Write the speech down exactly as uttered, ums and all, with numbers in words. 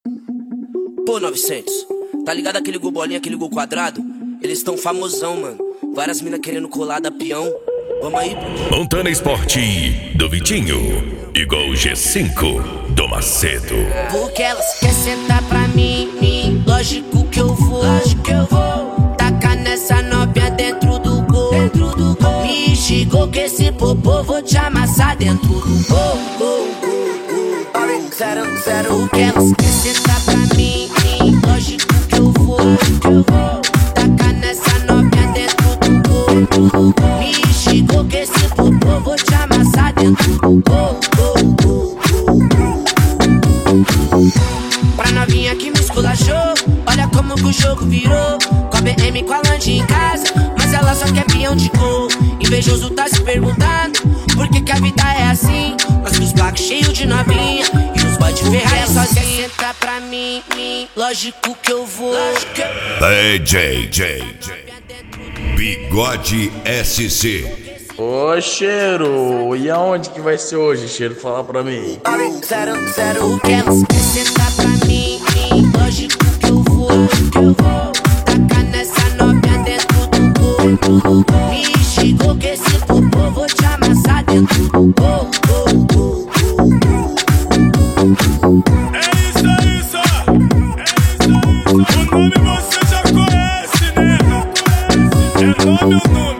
Pô, novecentos, tá ligado aquele gol bolinha, aquele gol quadrado? Eles tão famosão, mano. Várias minas querendo colar da peão. Vamos aí, Montana Esporte do Vitinho e Gol G cinco do Macedo. Porque elas querem sentar pra mim, mim. Lógico que eu vou, lógico que eu vou. Tacar nessa novinha dentro do gol, dentro do gol. Me xingou que esse popô vou te amassar dentro do gol, gol, gol, gol. Zero, zero. Porque elas querem sentar pra mim, mim. Lógico que eu vou, lógico que eu vou. Tacar nessa novinha dentro do gol, dentro do gol. Me xingou que esse popô vou te amassar dentro do gol, gol, gol, gol. Pra novinha que me esculachou, olha como que o jogo virou. Com a B M com a Land em casa, mas ela só quer peão de gol. Invejoso tá se perguntando por que que a vida é assim. Nós com os blacos cheios de novinha e os boy de Ferrari sozinha. Entra pra mim, mim, lógico que eu vou. D J J Bigode S C. Ô, Cheiro, e aonde que vai ser hoje, Cheiro? Fala pra mim. Zero, zero. O que elas querem sentar pra mim, mim. Lógico que eu vou, lógico que eu vou. Tacar nessa novinha dentro do gol, dentro do gol. Me xingou que esse popô vou te amassar dentro do gol, gol, gol, gol. É isso, é isso, é isso, é isso. O nome você já conhece, né? É nome ou nome?